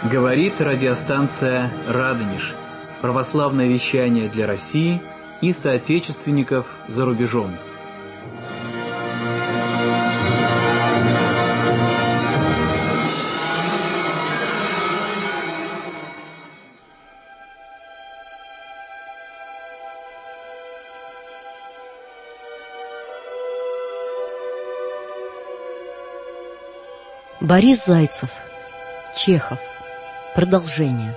Говорит радиостанция «Радонеж». Православное вещание для России и соотечественников за рубежом. Борис Зайцев. Чехов. Продолжение.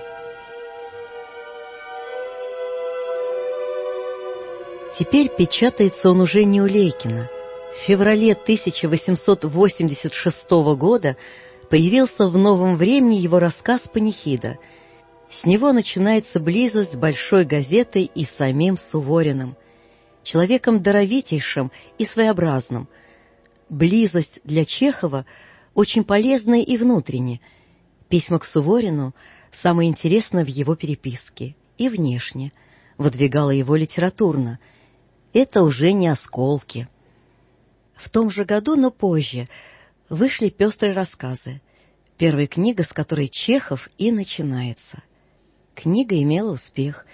Теперь печатается он уже не у Лейкина. В феврале 1886 года появился в «Новом времени» его рассказ «Панихида». С него начинается близость с большой газетой и самим Сувориным, человеком даровитейшим и своеобразным. Близость для Чехова очень полезная и внутренне. Письма к Суворину самое интересное в его переписке, и внешне, выдвигало его литературно. Это уже не осколки. В том же году, но позже, вышли «Пестрые рассказы», первая книга, с которой Чехов и начинается. Книга имела успех.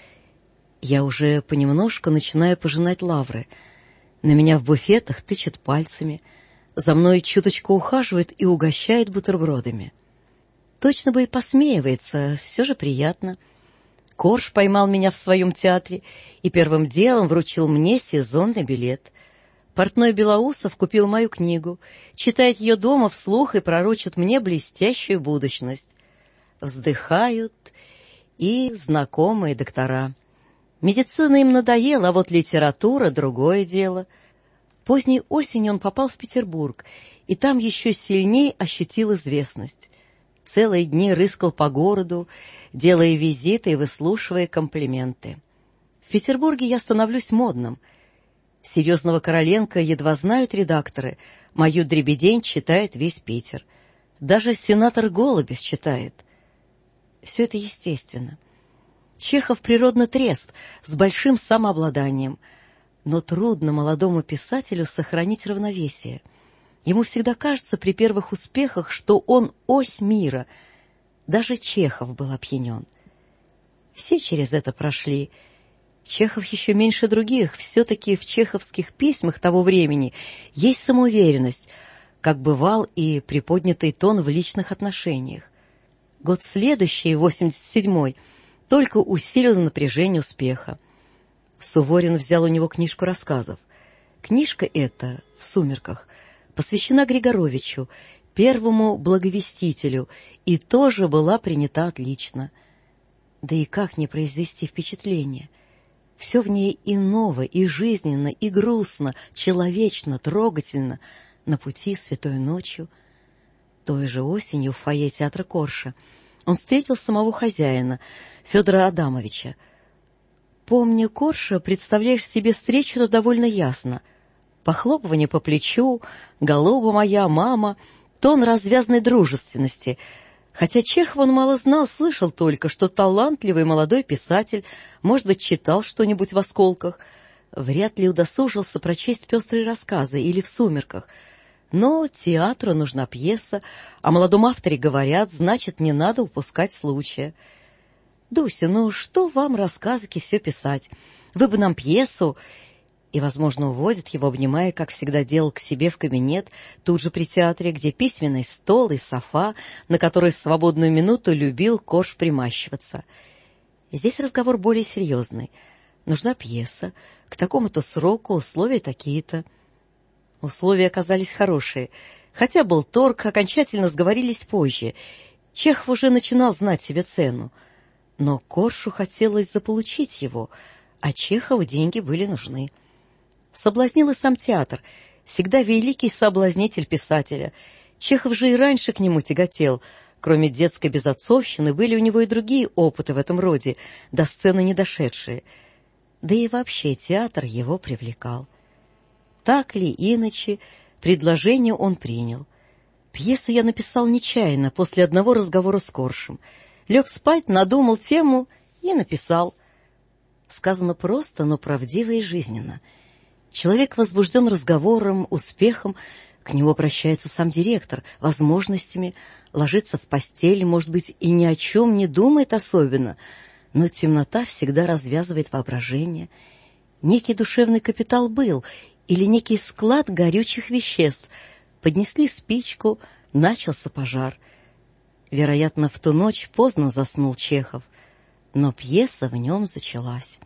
Я уже понемножку начинаю пожинать лавры. На меня в буфетах тычут пальцами, за мной чуточку ухаживает и угощает бутербродами. Точно бы и посмеивается, все же приятно. Корж поймал меня в своем театре и первым делом вручил мне сезонный билет. Портной Белоусов купил мою книгу, читает ее дома вслух и пророчит мне блестящую будущность. Вздыхают и знакомые доктора. Медицина им надоела, а вот литература — другое дело. Поздней осенью он попал в Петербург, и там еще сильнее ощутил известность. Целые дни рыскал по городу, делая визиты и выслушивая комплименты. В Петербурге я становлюсь модным. Серьезного Короленко едва знают редакторы, мою дребедень читает весь Питер. Даже сенатор Голубев читает. Все это естественно. Чехов природно трезв, с большим самообладанием. Но трудно молодому писателю сохранить равновесие. Ему всегда кажется при первых успехах, что он ось мира. Даже Чехов был опьянен. Все через это прошли. Чехов еще меньше других. Все-таки в чеховских письмах того времени есть самоуверенность, как бывал и приподнятый тон в личных отношениях. Год следующий, 87-й, только усилил напряжение успеха. Суворин взял у него книжку рассказов. Книжка эта, «В сумерках», посвящена Григоровичу, первому благовестителю, и тоже была принята отлично. Да и как не произвести впечатление? Все в ней и ново, и жизненно, и грустно, человечно, трогательно, на пути святой ночью. Той же осенью в фойе театра Корша он встретил самого хозяина, Федора Адамовича. Помня Корша, представляешь себе встречу-то довольно ясно. Похлопывание по плечу, голуба моя, мама, тон развязной дружественности. Хотя Чехов он мало знал, слышал только, что талантливый молодой писатель, может быть, читал что-нибудь в «Осколках», вряд ли удосужился прочесть «Пестрые рассказы» или «В сумерках». Но театру нужна пьеса, о молодом авторе говорят, значит, не надо упускать случая. «Дуся, ну что вам, рассказики, все писать? Вы бы нам пьесу...» И, возможно, уводит его, обнимая, как всегда делал, к себе в кабинет, тут же при театре, где письменный стол и софа, на которой в свободную минуту любил Корж примащиваться. Здесь разговор более серьезный. Нужна пьеса, к такому-то сроку, условия такие-то. Условия оказались хорошие. Хотя был торг, окончательно сговорились позже. Чехов уже начинал знать себе цену. Но Коршу хотелось заполучить его, а Чехову деньги были нужны. Соблазнил и сам театр, всегда великий соблазнитель писателя. Чехов же и раньше к нему тяготел. Кроме детской безотцовщины, были у него и другие опыты в этом роде, до сцены не дошедшие. Да и вообще театр его привлекал. Так ли, иначе, предложение он принял. Пьесу я написал нечаянно, после одного разговора с Коршем. Лег спать, надумал тему и написал. Сказано просто, но правдиво и жизненно. Человек возбужден разговором, успехом, к К нему обращается сам директор, возможностями, ложится в постель, может быть, и ни о чем не думает особенно, но темнота всегда развязывает воображение. Некий душевный капитал был, или некий склад горючих веществ. Поднесли спичку, начался пожар. Вероятно, в ту ночь поздно заснул Чехов, но пьеса в нем зачалась.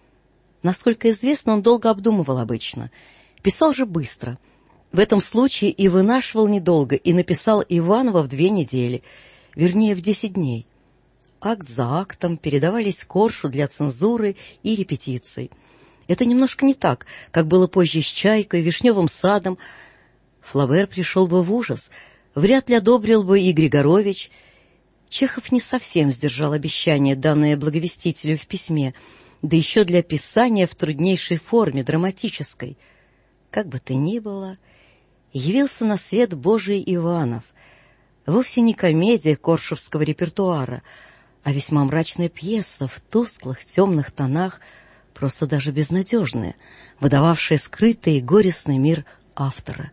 Насколько известно, он долго обдумывал обычно. Писал же быстро. В этом случае и вынашивал недолго, и написал Иванова в 2 недели, вернее, в 10 дней. Акт за актом передавались Коршу для цензуры и репетиций. Это немножко не так, как было позже с «Чайкой», «Вишневым садом». Флабер пришел бы в ужас, вряд ли одобрил бы и Григорович. Чехов не совсем сдержал обещание, данное благовестителю в письме, да еще для писания в труднейшей форме, драматической. Как бы то ни было, явился на свет Божий Иванов. Вовсе не комедия коршевского репертуара, а весьма мрачная пьеса в тусклых темных тонах, просто даже безнадежная, выдававшая скрытый и горестный мир автора.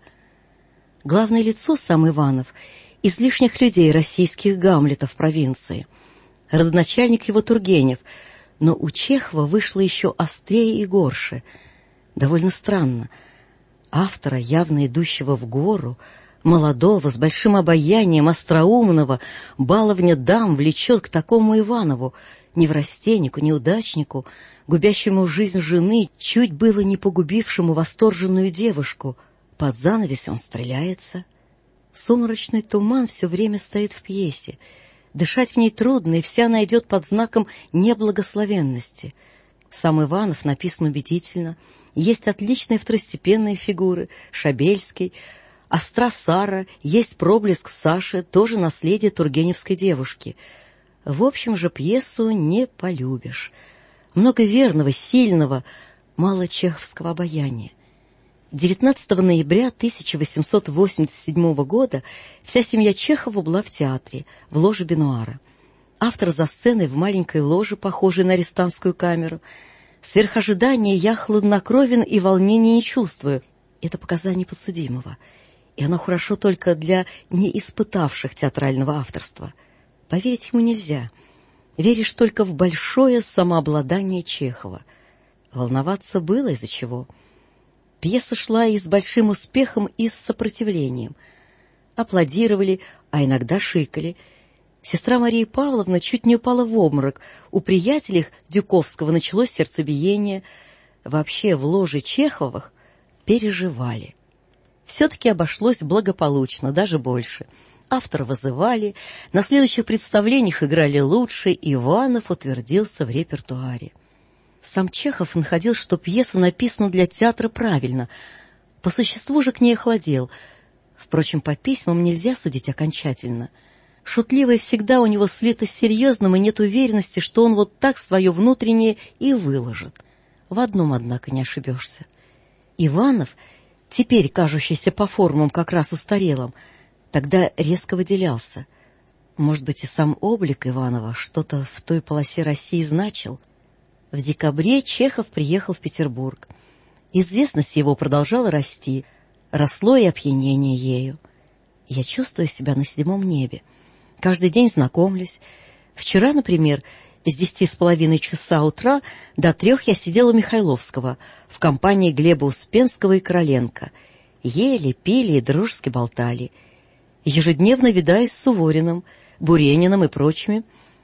Главное лицо сам Иванов из лишних людей российских Гамлетов провинции. Родоначальник его Тургенев, но у Чехова вышло еще острее и горше. Довольно странно. Автора, явно идущего в гору, молодого, с большим обаянием, остроумного, баловня дам влечет к такому Иванову, неврастеннику, неудачнику, губящему жизнь жены, чуть было не погубившему восторженную девушку. Под занавес он стреляется. Сумрачный туман все время стоит в пьесе. Дышать в ней трудно, и вся она идет под знаком неблагословенности. Сам Иванов написан убедительно. Есть отличные второстепенные фигуры. Шабельский, остра Сара, есть проблеск в Саше, тоже наследие тургеневской девушки. В общем же, пьесу не полюбишь. Много верного, сильного, мало чеховского обаяния. 19 ноября 1887 года вся семья Чехова была в театре, в ложе Бенуара. Автор за сценой в маленькой ложе, похожей на арестантскую камеру. Сверх ожидания я хладнокровен и волнения не чувствую. Это показание подсудимого. И оно хорошо только для неиспытавших театрального авторства. Поверить ему нельзя. Веришь только в большое самообладание Чехова. Волноваться было из-за чего. Пьеса шла и с большим успехом, и с сопротивлением. Аплодировали, а иногда шикали. Сестра Мария Павловна чуть не упала в обморок. У приятелей Дюковского началось сердцебиение. Вообще в ложе Чеховых переживали. Все-таки обошлось благополучно, даже больше. Автора вызывали, на следующих представлениях играли лучше, Иванов утвердился в репертуаре. Сам Чехов находил, что пьеса написана для театра правильно. По существу же к ней охладел. Впрочем, по письмам нельзя судить окончательно. Шутливое всегда у него слито с серьезным, и нет уверенности, что он вот так свое внутреннее и выложит. В одном, однако, не ошибешься. Иванов, теперь кажущийся по формам как раз устарелым, тогда резко выделялся. Может быть, и сам облик Иванова что-то в той полосе России значил. В декабре Чехов приехал в Петербург. Известность его продолжала расти, росло и опьянение ею. Я чувствую себя на 7 небе. Каждый день знакомлюсь. Вчера, например, с 10:30 часа утра до 3 я сидела у Михайловского в компании Глеба Успенского и Короленко. Ели, пили и дружески болтали. Ежедневно видаюсь с Сувориным, Бурениным и прочими.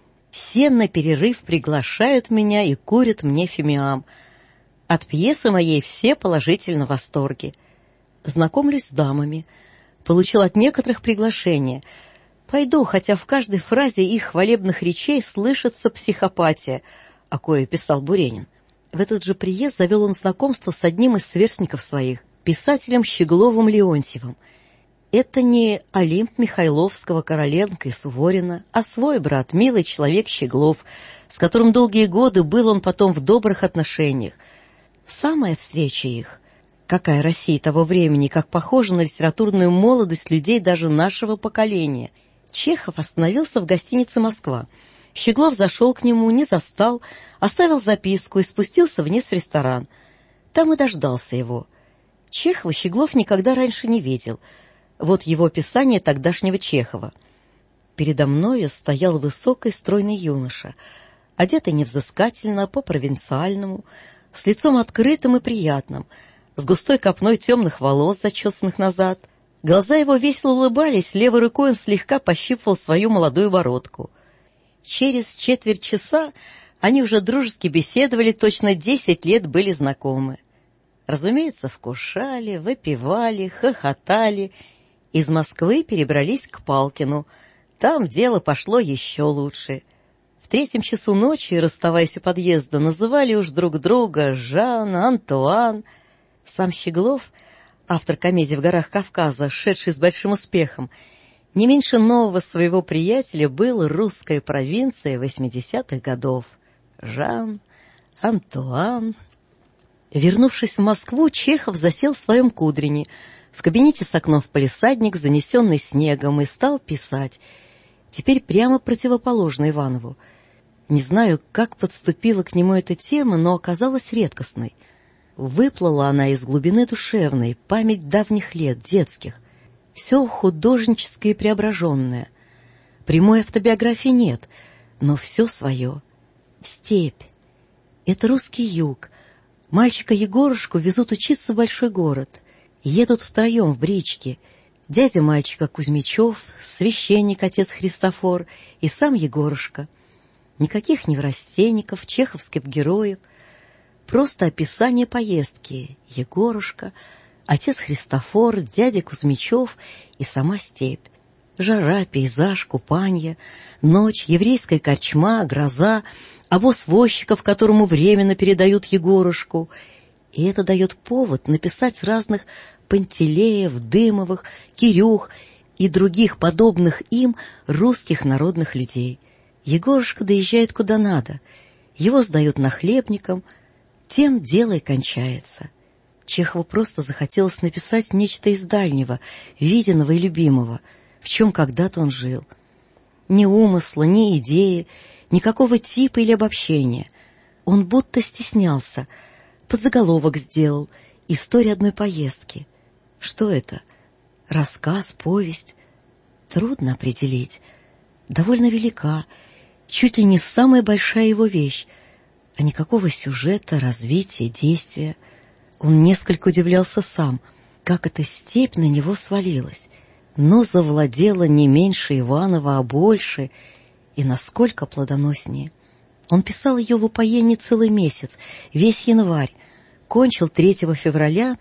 Все на перерыв приглашают меня и курят мне фимиам. От пьесы моей все положительно в восторге. Знакомлюсь с дамами. Получил от некоторых приглашение. Пойду, хотя в каждой фразе их хвалебных речей слышится психопатия, о кое писал Буренин. В этот же приезд завел он знакомство с одним из сверстников своих, писателем Щегловым Леонтьевым. Это не Олимп Михайловского, Короленко и Суворина, а свой брат, милый человек Щеглов, с которым долгие годы был он потом в добрых отношениях. Самая встреча их, какая Россия того времени, как похожа на литературную молодость людей даже нашего поколения. Чехов остановился в гостинице «Москва». Щеглов зашел к нему, не застал, оставил записку и спустился вниз в ресторан. Там и дождался его. Чехова Щеглов никогда раньше не видел. Вот его описание тогдашнего Чехова. «Передо мною стоял высокий стройный юноша, одетый невзыскательно, по-провинциальному, с лицом открытым и приятным, с густой копной темных волос, зачесанных назад. Глаза его весело улыбались, левой рукой он слегка пощипывал свою молодую бородку. Через четверть часа они уже дружески беседовали, точно 10 лет были знакомы. Разумеется, вкушали, выпивали, хохотали. Из Москвы перебрались к Палкину. Там дело пошло еще лучше. В 3 часу ночи, расставаясь у подъезда, называли уж друг друга Жан, Антуан. Сам Щеглов, автор комедии «В горах Кавказа», шедший с большим успехом, не меньше нового своего приятеля был русской провинцией 80-х годов. Жан, Антуан. Вернувшись в Москву, Чехов засел в своем кудрине, в кабинете с окном в палисадник, занесенный снегом, и стал писать. Теперь прямо противоположно Иванову. Не знаю, как подступила к нему эта тема, но оказалась редкостной. Выплыла она из глубины душевной, память давних лет, детских. Все художническое и преображенное. Прямой автобиографии нет, но все свое. Степь. Это русский юг. Мальчика Егорушку везут учиться в большой город. Едут втроем в бричке. Дядя мальчика Кузьмичев, священник отец Христофор и сам Егорушка. Никаких неврастенников, чеховских героев. Просто описание поездки. Егорушка, отец Христофор, дядя Кузьмичев и сама степь. Жара, пейзаж, купанье, ночь, еврейская корчма, гроза, обоз возчиков, которому временно передают Егорушку. И это дает повод написать разных Пантелеев, Дымовых, Кирюх и других подобных им русских народных людей. Егорушка доезжает куда надо, его сдают нахлебникам, тем дело и кончается. Чехову просто захотелось написать нечто из дальнего, виденного и любимого, в чем когда-то он жил. Ни умысла, ни идеи, никакого типа или обобщения. Он будто стеснялся, подзаголовок сделал «История одной поездки». Что это? Рассказ, повесть? Трудно определить. Довольно велика, чуть ли не самая большая его вещь, а никакого сюжета, развития, действия. Он несколько удивлялся сам, как эта степь на него свалилась, но завладела не меньше Иванова, а больше, и насколько плодоноснее. Он писал ее в упоении целый месяц, весь январь, кончил 3 февраля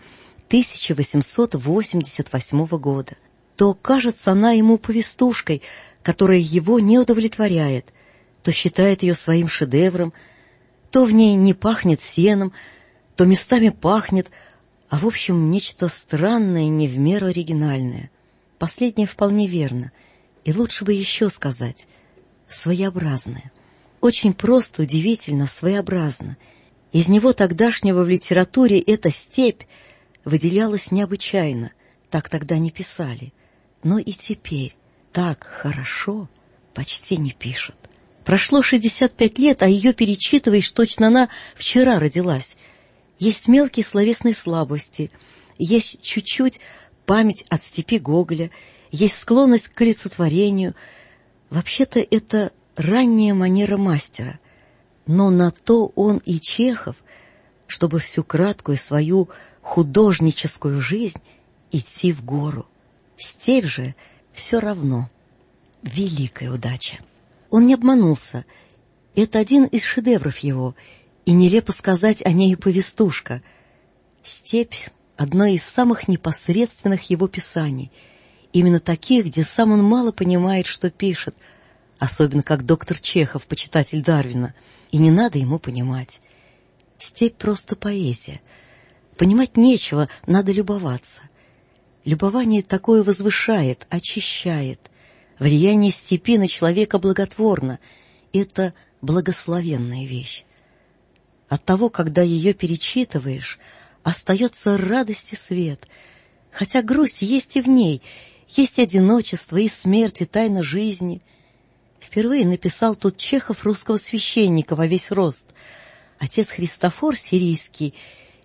1888 года. То кажется она ему повестушкой, которая его не удовлетворяет, то считает ее своим шедевром, то в ней не пахнет сеном, то местами пахнет, а в общем нечто странное, не в меру оригинальное. Последнее вполне верно, и лучше бы еще сказать своеобразное. Очень просто, удивительно, своеобразно. Из него тогдашнего в литературе эта степь выделялась необычайно, так тогда не писали. Но и теперь так хорошо почти не пишут. Прошло 65 лет, а ее перечитываешь, точно она вчера родилась. Есть мелкие словесные слабости, есть чуть-чуть память от степи Гоголя, есть склонность к олицетворению. Вообще-то это ранняя манера мастера, но на то он и Чехов, чтобы всю краткую свою художническую жизнь идти в гору. Степь же все равно великая удача. Он не обманулся. Это один из шедевров его, и нелепо сказать о ней повестушка. Степь — одно из самых непосредственных его писаний, именно таких, где сам он мало понимает, что пишет, особенно как доктор Чехов, почитатель Дарвина, и не надо ему понимать. Степь — просто поэзия. Понимать нечего, надо любоваться. Любование такое возвышает, очищает. Влияние степи на человека благотворно. Это благословенная вещь. От того, когда ее перечитываешь, остается радость и свет. Хотя грусть есть и в ней, есть и одиночество, и смерть, и тайна жизни. Впервые написал тут Чехов русского священника во весь рост. Отец Христофор сирийский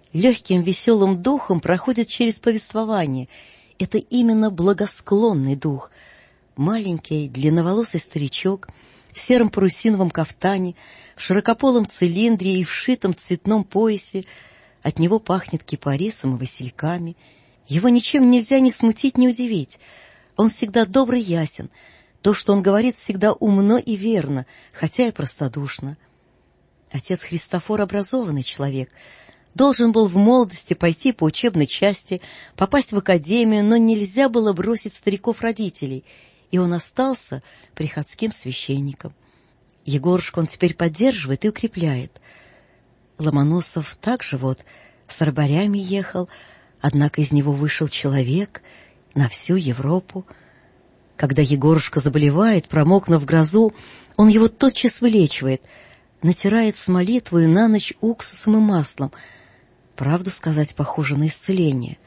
легким веселым духом проходит через повествование. Это именно благосклонный дух. Маленький длинноволосый старичок в сером парусиновом кафтане, в широкополом цилиндре и вшитом цветном поясе. От него пахнет кипарисом и васильками. Его ничем нельзя ни смутить, ни удивить. Он всегда добр и ясен. То, что он говорит, всегда умно и верно, хотя и простодушно. Отец Христофор образованный человек. Должен был в молодости пойти по учебной части, попасть в академию, но нельзя было бросить стариков-родителей, и он остался приходским священником. Егорушку он теперь поддерживает и укрепляет. Ломоносов также с рабарями ехал, однако из него вышел человек на всю Европу. Когда Егорушка заболевает, промокнув в грозу, он его тотчас вылечивает, натирает с молитвою на ночь уксусом и маслом. Правду сказать, похоже на исцеление.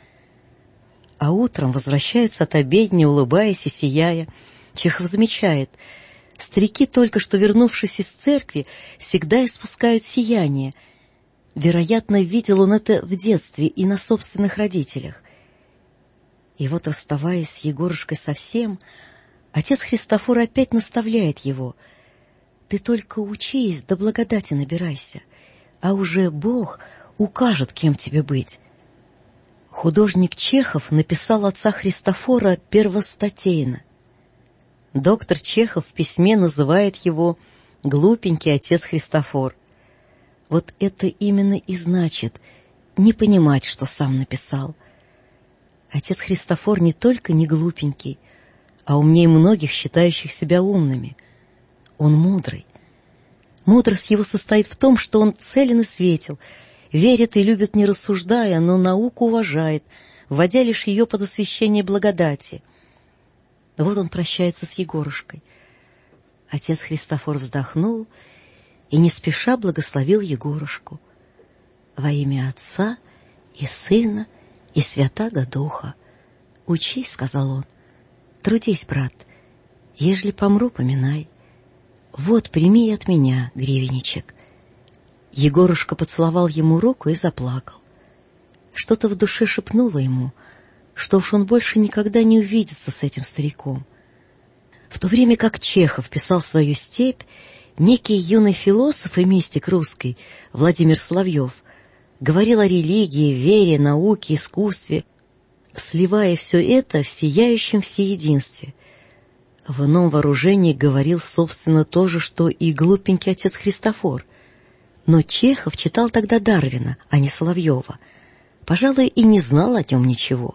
А утром возвращается от обедни, улыбаясь и сияя. Чехов замечает: старики, только что вернувшись из церкви, всегда испускают сияние. Вероятно, видел он это в детстве и на собственных родителях. И вот, расставаясь с Егорушкой совсем, отец Христофор опять наставляет его: «Ты только учись, да благодати набирайся, а уже Бог укажет, кем тебе быть». Художник Чехов написал отца Христофора первостатейно. Доктор Чехов в письме называет его «глупенький отец Христофор». Вот это именно и значит не понимать, что сам написал. Отец Христофор не только не глупенький, а умнее многих, считающих себя умными. Он мудрый. Мудрость его состоит в том, что он целен и светел, верит и любит не рассуждая, но науку уважает, вводя лишь ее под освящение благодати. Вот он прощается с Егорушкой. Отец Христофор вздохнул и не спеша благословил Егорушку. «Во имя Отца и Сына и Святаго Духа. Учись, — сказал он, — трудись, брат, ежели помру, поминай. Вот, прими от меня гривенничек». Егорушка поцеловал ему руку и заплакал. Что-то в душе шепнуло ему, что уж он больше никогда не увидится с этим стариком. В то время как Чехов писал свою «Степь», некий юный философ и мистик русский Владимир Соловьев говорил о религии, вере, науке, искусстве, сливая все это в сияющем всеединстве. В ином вооружении говорил, собственно, то же, что и глупенький отец Христофор. Но Чехов читал тогда Дарвина, а не Соловьева. Пожалуй, и не знал о нем ничего.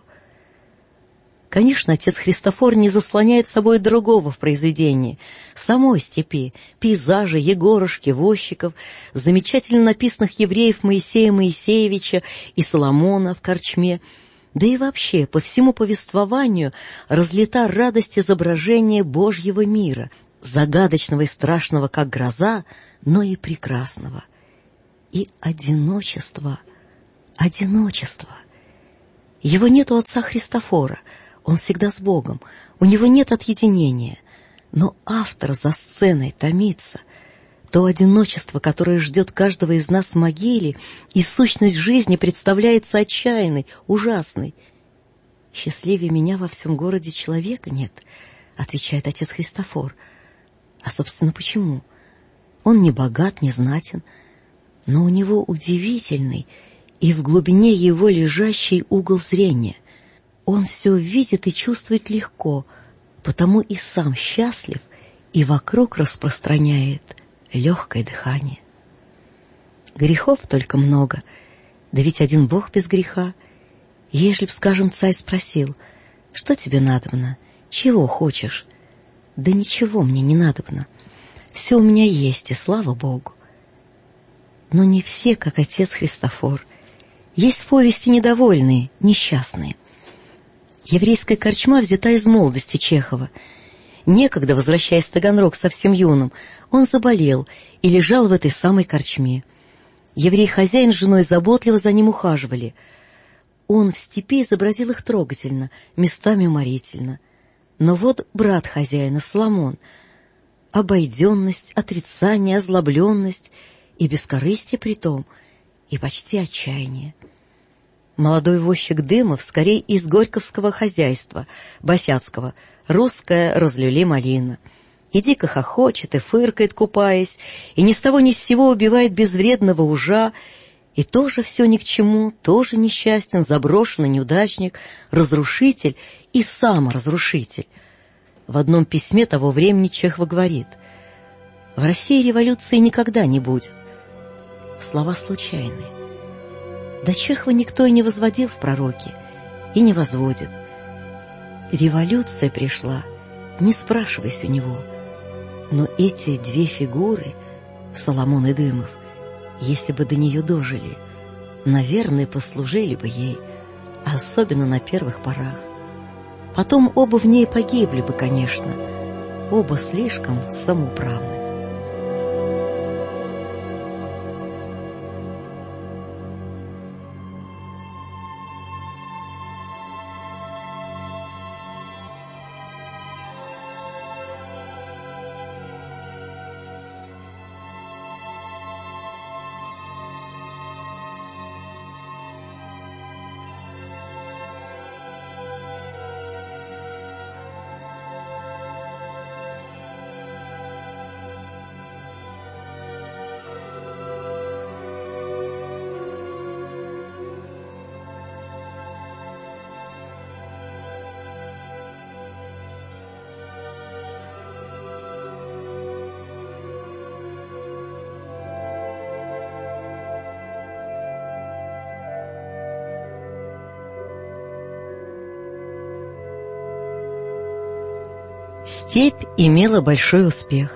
Конечно, отец Христофор не заслоняет собой другого в произведении, самой степи, пейзажи, Егорушки, возчиков, замечательно написанных евреев Моисея Моисеевича и Соломона в корчме, да и вообще по всему повествованию разлита радость изображения Божьего мира, загадочного и страшного, как гроза, но и прекрасного. И одиночество. Его нет у отца Христофора, он всегда с Богом, у него нет отъединения. Но автор за сценой томится. То одиночество, которое ждет каждого из нас в могиле, и сущность жизни представляется отчаянной, ужасной. «Счастливее меня во всем городе человека нет», — отвечает отец Христофор. А, собственно, почему? Он не богат, не знатен, но у него удивительный и в глубине его лежащий угол зрения. Он все видит и чувствует легко, потому и сам счастлив, и вокруг распространяет легкое дыхание. Грехов только много, да ведь один Бог без греха. Ежели б, скажем, царь спросил: «Что тебе надобно? Чего хочешь?» «Да ничего мне не надобно. Все у меня есть, и слава Богу». Но не все, как отец Христофор. Есть в повести недовольные, несчастные. Еврейская корчма взята из молодости Чехова. Некогда, возвращаясь в Таганрог совсем юным, он заболел и лежал в этой самой корчме. Еврей-хозяин с женой заботливо за ним ухаживали. Он в степи изобразил их трогательно, местами уморительно. Но вот брат хозяина, Соломон, обойденность, отрицание, озлобленность и бескорыстие притом, и почти отчаяние. Молодой возчик Дымов скорее из горьковского хозяйства, босяцкого, русская разлюли малина. И дико хохочет, и фыркает, купаясь, и ни с того ни с сего убивает безвредного ужа, и тоже все ни к чему, тоже несчастен, заброшенный неудачник, разрушитель и саморазрушитель. В одном письме того времени Чехов говорит: «В России революции никогда не будет». Слова случайные. До Чехова никто и не возводил в пророки, и не возводит. Революция пришла, не спрашивайся у него. Но эти две фигуры, Соломон и Дымов, если бы до нее дожили, наверное, послужили бы ей, особенно на первых порах. Потом оба в ней погибли бы, конечно, оба слишком самоуправны. Степь имела большой успех.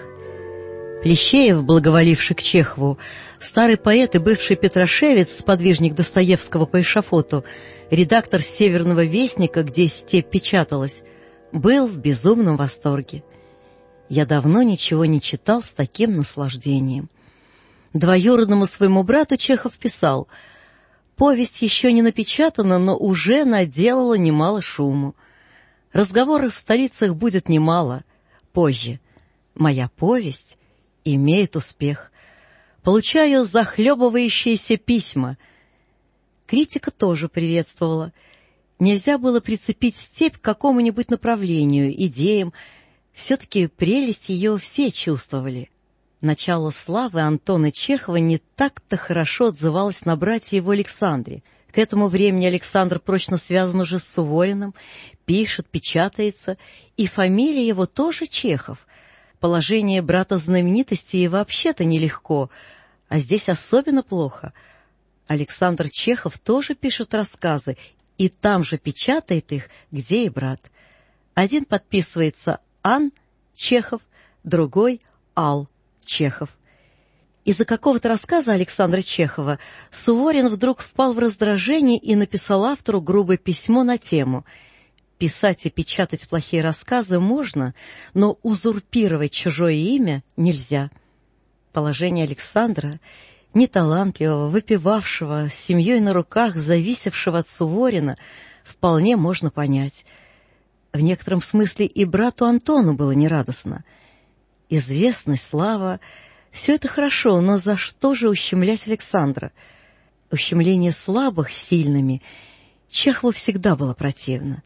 Плещеев, благоволивший к Чехову, старый поэт и бывший петрошевец, сподвижник Достоевского по эшафоту, редактор «Северного вестника», где «Степь» печаталась, был в безумном восторге. Я давно ничего не читал с таким наслаждением. Двоюродному своему брату Чехов писал: «Повесть еще не напечатана, но уже наделала немало шуму. Разговоров в столицах будет немало. Позже. Моя повесть имеет успех. Получаю захлебывающиеся письма». Критика тоже приветствовала. Нельзя было прицепить «Степь» к какому-нибудь направлению, идеям. Все-таки прелесть ее все чувствовали. Начало славы Антона Чехова не так-то хорошо отзывалось на брате его Александре. К этому времени Александр прочно связан уже с Сувориным, пишет, печатается, и фамилия его тоже Чехов. Положение брата знаменитости и вообще-то нелегко, а здесь особенно плохо. Александр Чехов тоже пишет рассказы, и там же печатает их, где и брат. Один подписывается Ан Чехов, другой Ал Чехов. Из-за какого-то рассказа Александра Чехова Суворин вдруг впал в раздражение и написал автору грубое письмо на тему: «Писать и печатать плохие рассказы можно, но узурпировать чужое имя нельзя». Положение Александра, неталантливого, выпивавшего, с семьей на руках, зависевшего от Суворина, вполне можно понять. В некотором смысле и брату Антону было нерадостно. Известность, слава — все это хорошо, но за что же ущемлять Александра? Ущемление слабых сильными Чехову всегда было противно.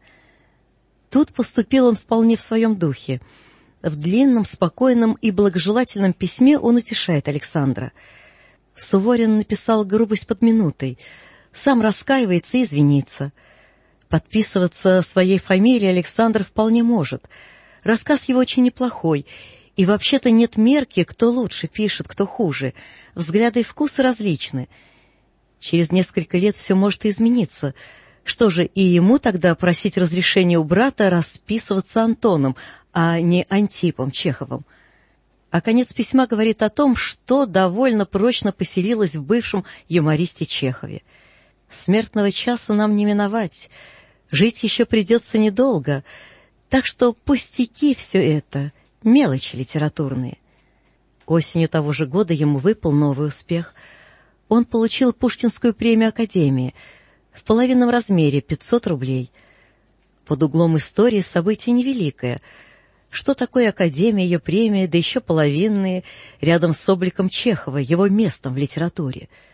Тут поступил он вполне в своем духе. В длинном, спокойном и благожелательном письме он утешает Александра. Суворин написал грубость под минутой, сам раскаивается и извинится. Подписываться своей фамилией Александр вполне может. Рассказ его очень неплохой, и вообще-то нет мерки, кто лучше пишет, кто хуже. Взгляды и вкусы различны. Через несколько лет все может измениться. Что же, и ему тогда просить разрешения у брата расписываться Антоном, а не Антипом Чеховым? А конец письма говорит о том, что довольно прочно поселилось в бывшем юмористе Чехове. «Смертного часа нам не миновать. Жить еще придется недолго. Так что пустяки все это, мелочи литературные». Осенью того же года ему выпал новый успех. Он получил Пушкинскую премию Академии в половинном размере, 500 рублей. Под углом истории событие невеликое. Что такое Академия, ее премия, да еще половинные, рядом с обликом Чехова, его местом в литературе?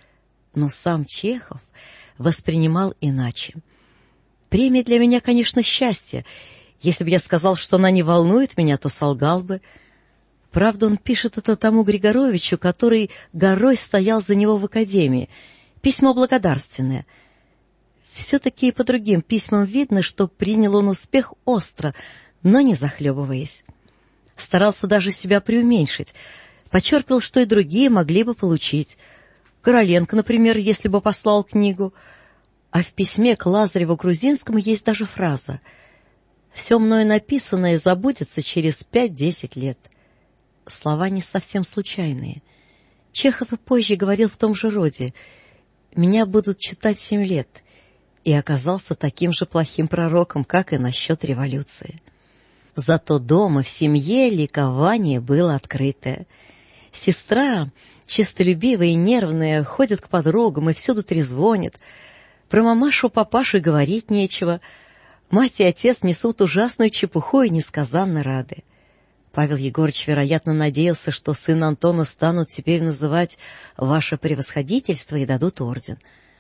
Но сам Чехов воспринимал иначе. Премия для меня, конечно, счастье. Если бы я сказал, что она не волнует меня, то солгал бы. Правда, он пишет это тому Григоровичу, который горой стоял за него в академии. Письмо благодарственное. Все-таки и по другим письмам видно, что принял он успех остро, но не захлебываясь. Старался даже себя преуменьшить. Подчеркивал, что и другие могли бы получить. Короленко, например, если бы послал книгу. А в письме к Лазареву-Грузинскому есть даже фраза: «Все мною написанное забудется через 5-10 лет». Слова не совсем случайные. Чехов и позже говорил в том же роде: «Меня будут читать 7 лет», и оказался таким же плохим пророком, как и насчет революции. Зато дома, в семье, ликование было открытое. Сестра, честолюбивая и нервная, ходит к подругам и всюду трезвонит. Про мамашу, папашу и говорить нечего. Мать и отец несут ужасную чепуху и несказанно рады. Павел Егорыч, вероятно, надеялся, что сына Антона станут теперь называть «Ваше превосходительство» и дадут орден.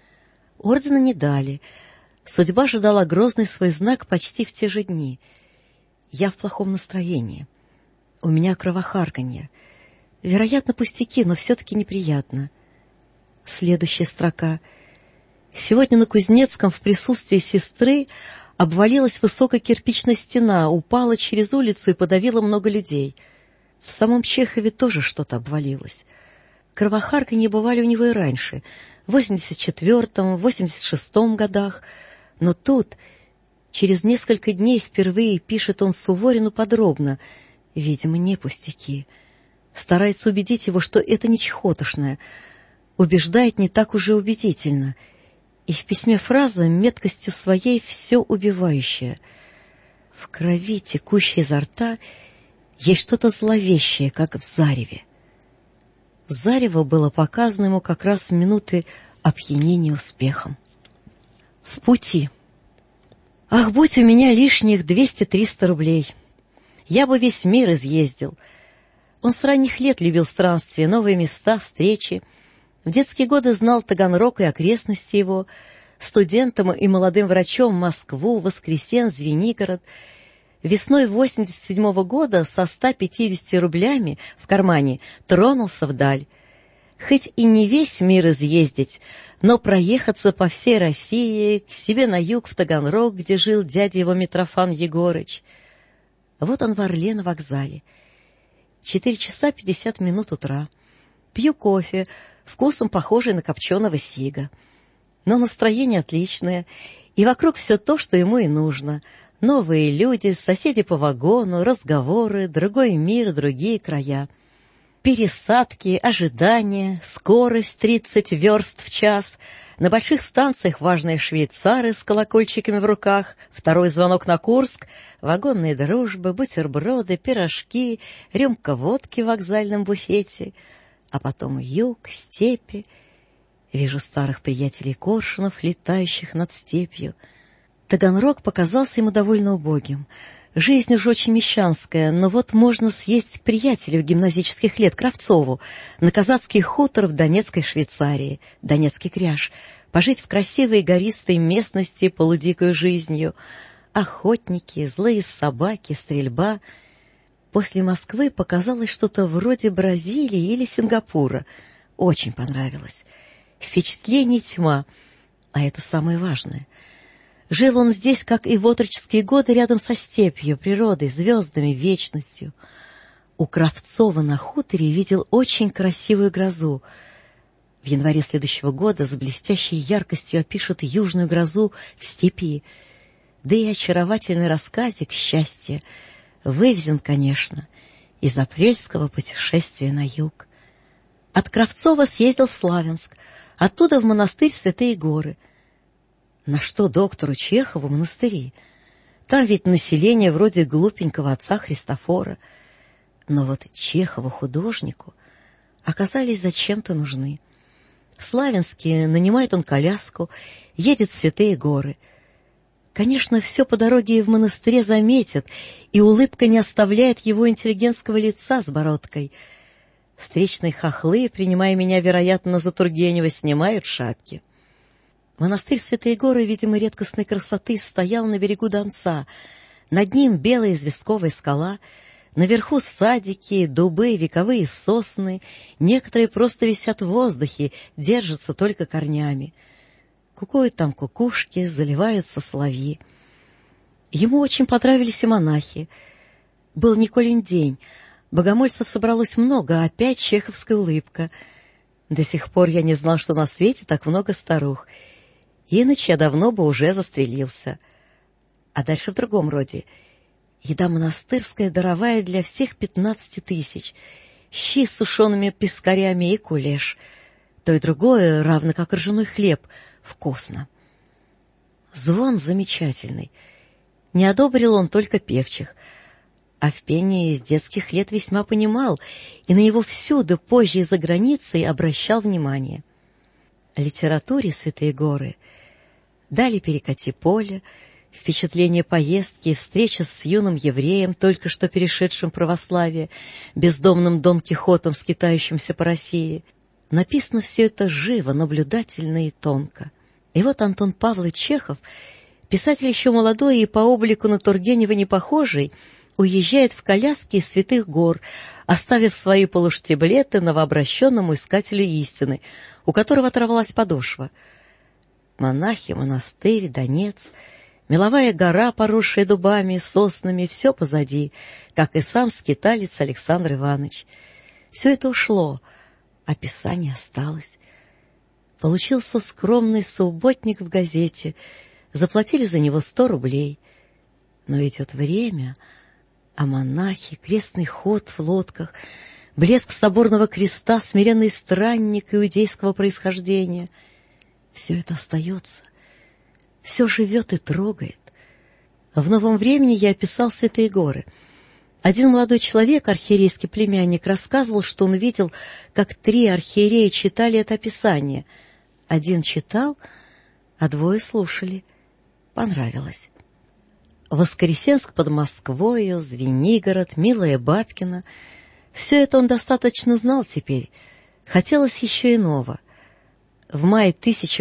Ордена не дали. Судьба же дала грозный свой знак почти в те же дни. Я в плохом настроении. У меня кровохарканье. Вероятно, пустяки, но все-таки неприятно. Следующая строка. Сегодня на Кузнецком в присутствии сестры обвалилась высокая кирпичная стена, упала через улицу и подавила много людей. В самом Чехове тоже что-то обвалилось. Кровохарканье бывали у него и раньше, в 84-м, 86-м годах, но тут... Через несколько дней впервые пишет он Суворину подробно, видимо, не пустяки. Старается убедить его, что это не чехотошное. Убеждает не так уже убедительно. И в письме фраза меткостью своей все убивающая. В крови, текущей изо рта, есть что-то зловещее, как в зареве. Зарево было показано ему как раз в минуты опьянения успехом. В пути. Ах, будь у меня лишних 200-300 рублей. Я бы весь мир изъездил. Он с ранних лет любил странствия, новые места, встречи. В детские годы знал Таганрог и окрестности его. Студентом и молодым врачом Москву, Воскресен, Звенигород. Весной 87-го года со 150 рублями в кармане тронулся вдаль. Хоть и не весь мир изъездить, но проехаться по всей России, к себе на юг в Таганрог, где жил дядя его Митрофан Егорыч. Вот он в Орле на вокзале. 4 часа 50 минут утра. Пью кофе, вкусом похожий на копченого сига. Но настроение отличное, и вокруг все то, что ему и нужно. Новые люди, соседи по вагону, разговоры, другой мир, другие края. Пересадки, ожидания, скорость 30 верст в час. На больших станциях важные швейцары с колокольчиками в руках, второй звонок на Курск, вагонные дружбы, бутерброды, пирожки, рюмка водки в вокзальном буфете. А потом юг, степи. Вижу старых приятелей Коршунов, летающих над степью. Таганрог показался ему довольно убогим. Жизнь уж очень мещанская, но вот можно съесть к приятелю гимназических лет, Кравцову, на казацкий хутор в Донецкой Швейцарии, Донецкий кряж, пожить в красивой гористой местности полудикой жизнью. Охотники, злые собаки, стрельба. После Москвы показалось что-то вроде Бразилии или Сингапура. Очень понравилось. Впечатлений тьма, а это самое важное. Жил он здесь, как и в отроческие годы, рядом со степью, природой, звездами, вечностью. У Кравцова на хуторе видел очень красивую грозу. В январе следующего года с блестящей яркостью опишет южную грозу в степи. Да и очаровательный рассказик «Счастье» вывезен, конечно, из апрельского путешествия на юг. От Кравцова съездил в Славянск, оттуда в монастырь Святые Горы. На что доктору Чехову монастыри? Там ведь население вроде глупенького отца Христофора. Но вот Чехову, художнику, оказались зачем-то нужны. В Славянске нанимает он коляску, едет в Святые Горы. Конечно, все по дороге в монастыре заметят, и улыбка не оставляет его интеллигентского лица с бородкой. Встречные хохлы, принимая меня, вероятно, за Тургенева, снимают шапки. Монастырь Святые Горы, видимо, редкостной красоты, стоял на берегу Донца. Над ним белая известковая скала, наверху садики, дубы, вековые сосны, некоторые просто висят в воздухе, держатся только корнями. Кукуют там кукушки, заливаются соловьи. Ему очень понравились и монахи. Был Николин день. Богомольцев собралось много, опять чеховская улыбка. До сих пор я не знал, что на свете так много старух. Иначе я давно бы уже застрелился. А дальше в другом роде. Еда монастырская, даровая для всех 15 тысяч. Щи с сушеными пескарями и кулеш. То и другое, равно как ржаной хлеб. Вкусно. Звон замечательный. Не одобрил он только певчих. А в пении с детских лет весьма понимал, и на его всюду, позже и за границей, обращал внимание. Литературе Святые Горы дали «Перекати поле», впечатление поездки и встреча с юным евреем, только что перешедшим православие, бездомным Дон Кихотом, скитающимся по России. Написано все это живо, наблюдательно и тонко. И вот Антон Павлович Чехов, писатель еще молодой и по облику на Тургенева не похожий, уезжает в коляске из Святых Гор, оставив свои полуштиблеты новообращенному искателю истины, у которого оторвалась подошва. Монахи, монастырь, Донец, меловая гора, поросшая дубами, соснами, все позади, как и сам скиталец Александр Иванович. Все это ушло, а Писание осталось. Получился скромный субботник в газете, заплатили за него 100 рублей. Но идет время, а монахи, крестный ход в лодках, блеск соборного креста, смиренный странник иудейского происхождения — все это остается, все живет и трогает. В новом времени я описал Святые Горы. Один молодой человек, архиерейский племянник, рассказывал, что он видел, как 3 архиерея читали это описание. Один читал, а 2 слушали. Понравилось. Воскресенск под Москвою, Звенигород, Милая Бабкина — все это он достаточно знал теперь. Хотелось еще иного. В мае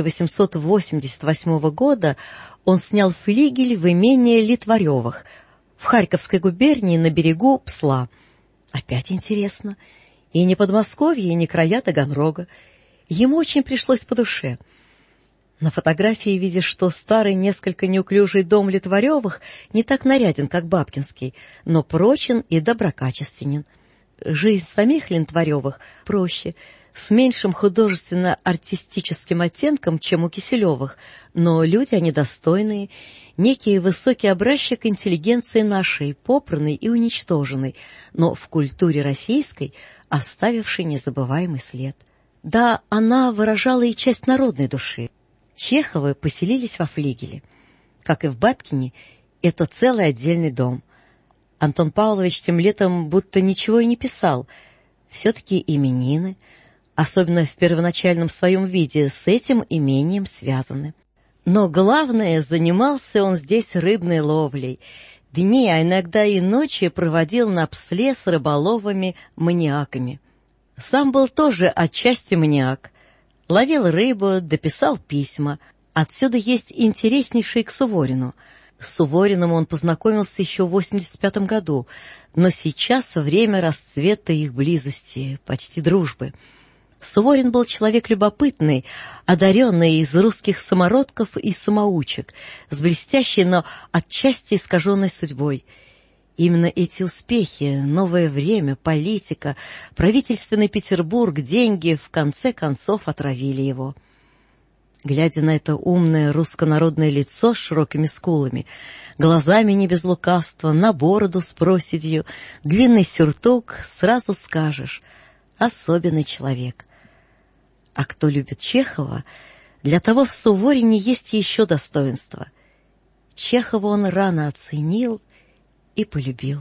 1888 года он снял флигель в имении Литваревых в Харьковской губернии на берегу Псла. Опять интересно. И не Подмосковье, и не края Таганрога. Ему очень пришлось по душе. На фотографии видишь, что старый, несколько неуклюжий дом Литваревых не так наряден, как Бабкинский, но прочен и доброкачественен. Жизнь самих Литваревых проще, с меньшим художественно-артистическим оттенком, чем у Киселевых, но люди они достойные, некий высокий образчик интеллигенции нашей, попранной и уничтоженной, но в культуре российской оставившей незабываемый след. Да, она выражала и часть народной души. Чеховы поселились во флигеле. Как и в Бабкине, это целый отдельный дом. Антон Павлович тем летом будто ничего и не писал. Все-таки именины, особенно в первоначальном своем виде, с этим имением связаны. Но главное, занимался он здесь рыбной ловлей. Дни, а иногда и ночи проводил на Псле с рыболовами-маниаками. Сам был тоже отчасти маниак. Ловил рыбу, дописал письма. Отсюда есть интереснейший к Суворину. С Сувориным он познакомился еще в 85 году, но сейчас время расцвета их близости, почти дружбы. Суворин был человек любопытный, одаренный из русских самородков и самоучек, с блестящей, но отчасти искаженной судьбой. Именно эти успехи, новое время, политика, правительственный Петербург, деньги в конце концов отравили его. Глядя на это умное русско-народное лицо с широкими скулами, глазами не без лукавства, на бороду с проседью, длинный сюртук, сразу скажешь — особенный человек. А кто любит Чехова, для того в Суворине есть еще достоинство. Чехова он рано оценил и полюбил.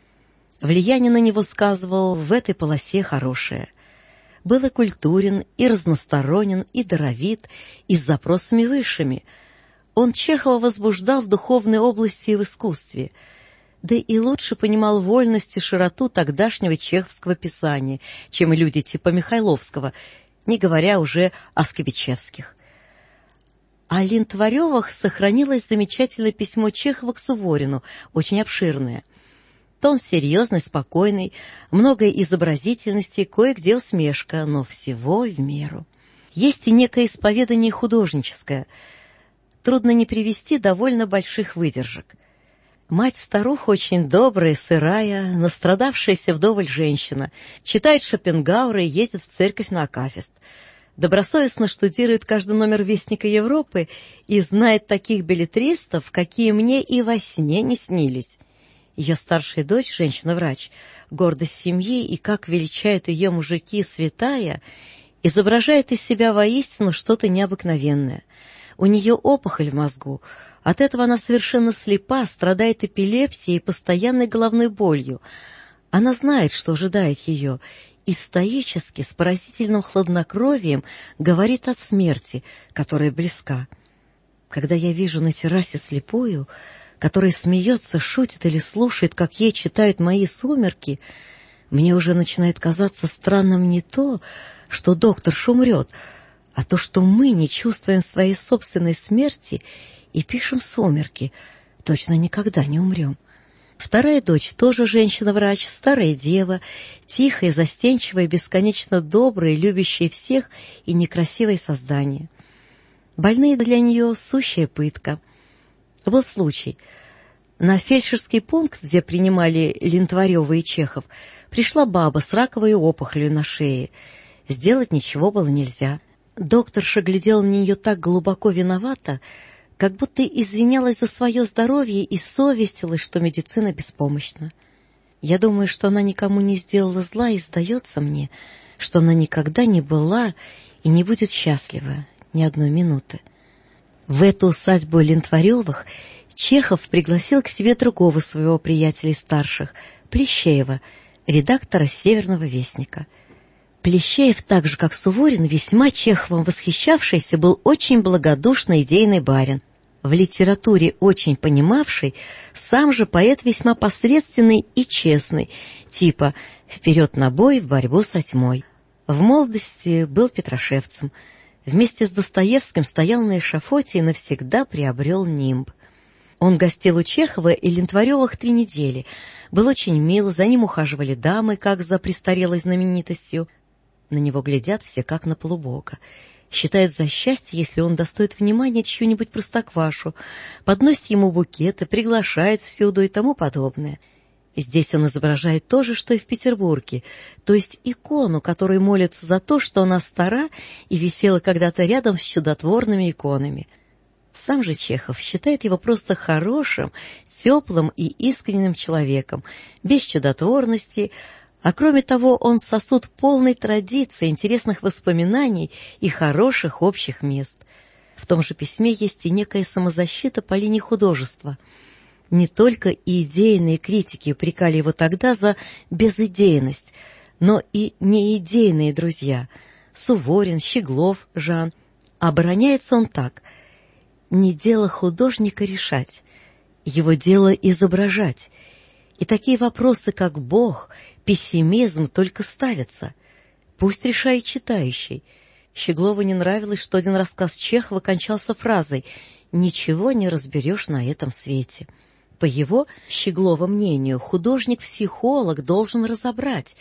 Влияние на него сказывал в этой полосе хорошее. Был и культурен, и разносторонен, и даровит, и с запросами высшими. Он Чехова возбуждал в духовной области и в искусстве. да и лучше понимал вольность и широту тогдашнего чеховского писания, чем люди типа Михайловского, не говоря уже о Скибичевских. О Линтваревых сохранилось замечательное письмо Чехова к Суворину, очень обширное. Тон серьезный, спокойный, много изобразительности, кое-где усмешка, но всего в меру. Есть и некое исповедание художническое. Трудно не привести довольно больших выдержек. Мать-старуха очень добрая, сырая, настрадавшаяся вдоволь женщина, читает Шопенгауэра и ездит в церковь на акафист. Добросовестно штудирует каждый номер «Вестника Европы» и знает таких беллетристов, какие мне и во сне не снились. Ее старшая дочь, женщина-врач, гордость семьи и как величают ее мужики святая, изображает из себя воистину что-то необыкновенное. У нее опухоль в мозгу, от этого она совершенно слепа, страдает эпилепсией и постоянной головной болью. Она знает, что ожидает ее, и стоически, с поразительным хладнокровием говорит о смерти, которая близка. Когда я вижу на террасе слепую, которая смеется, шутит или слушает, как ей читают мои сумерки, мне уже начинает казаться странным не то, что докторша умрет, а то, что мы не чувствуем своей собственной смерти и пишем сумерки, точно никогда не умрем. Вторая дочь тоже женщина-врач, старая дева, тихая, застенчивая, бесконечно добрая, любящая всех и некрасивое создание. Больные для нее сущая пытка. Был случай. На фельдшерский пункт, где принимали Линтварева и Чехов, пришла баба с раковой опухолью на шее. Сделать ничего было нельзя. Докторша глядела на нее так глубоко виновата, как будто извинялась за свое здоровье и совестилась, что медицина беспомощна. Я думаю, что она никому не сделала зла, и сдается мне, что она никогда не была и не будет счастлива ни одной минуты. В эту усадьбу Линтваревых Чехов пригласил к себе другого своего приятеля из старших, Плещеева, редактора «Северного вестника». Плещеев, так же как Суворин, весьма Чеховым восхищавшийся, был очень благодушный идейный барин. В литературе очень понимавший, сам же поэт весьма посредственный и честный, типа «вперед на бой в борьбу со тьмой». В молодости был петрошевцем. Вместе с Достоевским стоял на эшафоте и навсегда приобрел нимб. Он гостил у Чехова и Линтваревых 3 недели. Был очень мил, за ним ухаживали дамы, как за престарелой знаменитостью. На него глядят все, как на полубога. Считают за счастье, если он достоит внимания чью-нибудь простоквашу, подносит ему букеты, приглашает всюду и тому подобное. Здесь он изображает то же, что и в Петербурге, то есть икону, которой молится за то, что она стара и висела когда-то рядом с чудотворными иконами. Сам же Чехов считает его просто хорошим, теплым и искренним человеком, без чудотворности, а кроме того он сосуд полной традиции, интересных воспоминаний и хороших общих мест. В том же письме есть и некая самозащита по линии художества. Не только идейные критики упрекали его тогда за безидейность, но и неидейные друзья – Суворин, Щеглов, Жан. Обороняется он так: не дело художника решать, его дело изображать. И такие вопросы, как Бог, пессимизм, только ставятся. Пусть решает читающий. Щеглову не нравилось, что один рассказ Чехова кончался фразой «ничего не разберешь на этом свете». По его, Щеглова, мнению, художник-психолог должен разобрать.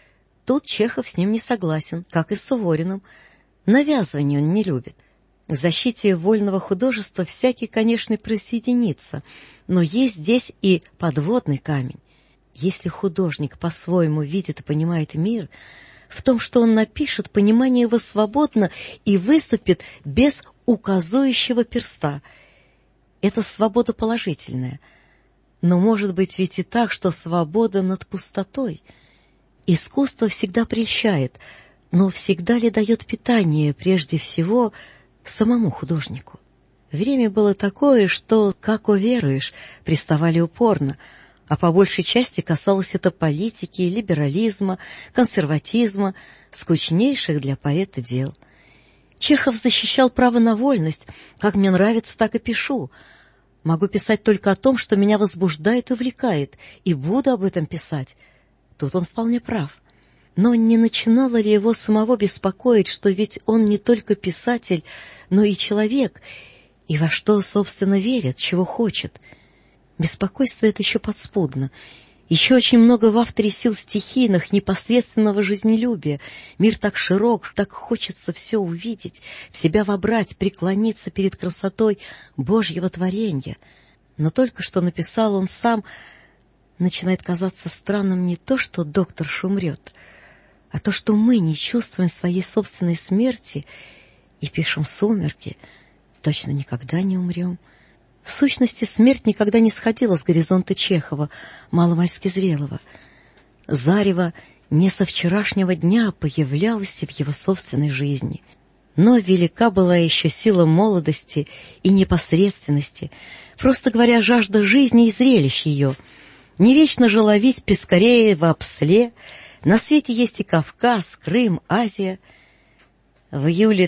Тут Чехов с ним не согласен, как и с Сувориным. Навязывание он не любит. К защите вольного художества всякий, конечно, присоединится, но есть здесь и подводный камень. Если художник по-своему видит и понимает мир, в том, что он напишет, понимание его свободно и выступит без указующего перста. Это свобода положительная. Но может быть ведь и так, что свобода над пустотой. Искусство всегда прельщает, но всегда ли дает питание, прежде всего, самому художнику? Время было такое, что, как уверуешь, приставали упорно, а по большей части касалось это политики, либерализма, консерватизма, скучнейших для поэта дел. Чехов защищал право на вольность, как мне нравится, так и пишу. Могу писать только о том, что меня возбуждает и увлекает, и буду об этом писать. Тут он вполне прав. Но не начинало ли его самого беспокоить, что ведь он не только писатель, но и человек, и во что, собственно, верит, чего хочет? Беспокойство это еще подспудно. Еще очень много в авторе сил стихийных, непосредственного жизнелюбия. Мир так широк, так хочется все увидеть, в себя вобрать, преклониться перед красотой Божьего творения. Но только что написал он сам, начинает казаться странным не то, что докторша умрет, а то, что мы не чувствуем своей собственной смерти и пишем «Сумерки», точно никогда не умрем. В сущности, смерть никогда не сходила с горизонта Чехова, маломальски зрелого. Зарево не со вчерашнего дня появлялось в его собственной жизни. Но велика была еще сила молодости и непосредственности, просто говоря, жажда жизни и зрелищ ее. Не вечно же ловить пескарей в Апсле. На свете есть и Кавказ, Крым, Азия. В июле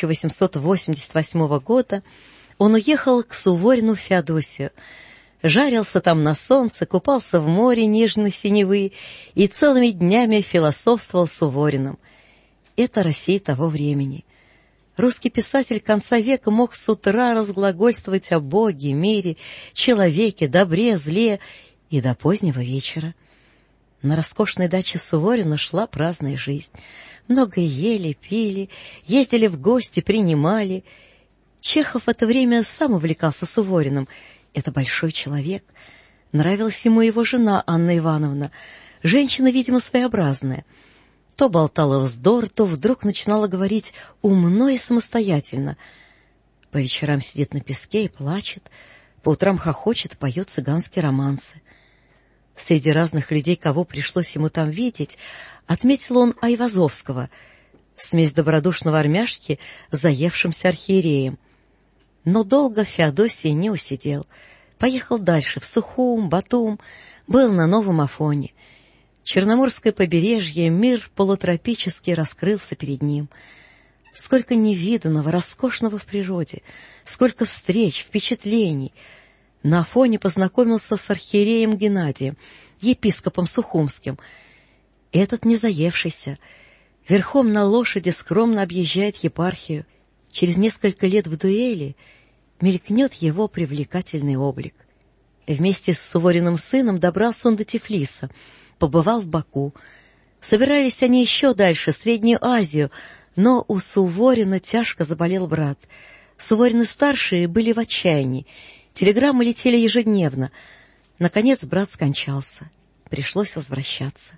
1888 года он уехал к Суворину в Феодосию, жарился там на солнце, купался в море нежной синевы и целыми днями философствовал с Сувориным. Это Россия того времени. Русский писатель конца века мог с утра разглагольствовать о Боге, мире, человеке, добре, зле и до позднего вечера. На роскошной даче Суворина шла праздная жизнь. Много ели, пили, ездили в гости, принимали. Чехов в это время сам увлекался Сувориным. Это большой человек. Нравилась ему его жена Анна Ивановна. Женщина, видимо, своеобразная. То болтала вздор, то вдруг начинала говорить умно и самостоятельно. По вечерам сидит на песке и плачет, по утрам хохочет, поет цыганские романсы. Среди разных людей, кого пришлось ему там видеть, отметил он Айвазовского, смесь добродушного армяшки с заевшимся архиереем. Но долго в Феодосии не усидел. Поехал дальше, в Сухум, Батум, был на Новом Афоне. Черноморское побережье, мир полутропический раскрылся перед ним. Сколько невиданного, роскошного в природе, сколько встреч, впечатлений. На Афоне познакомился с архиереем Геннадием, епископом Сухумским. Этот не заевшийся, верхом на лошади скромно объезжает епархию. Через несколько лет в дуэли мелькнет его привлекательный облик. Вместе с Сувориным сыном добрался он до Тифлиса, побывал в Баку. Собирались они еще дальше, в Среднюю Азию, но у Суворина тяжко заболел брат. Суворины-старшие были в отчаянии. Телеграммы летели ежедневно. Наконец брат скончался. Пришлось возвращаться.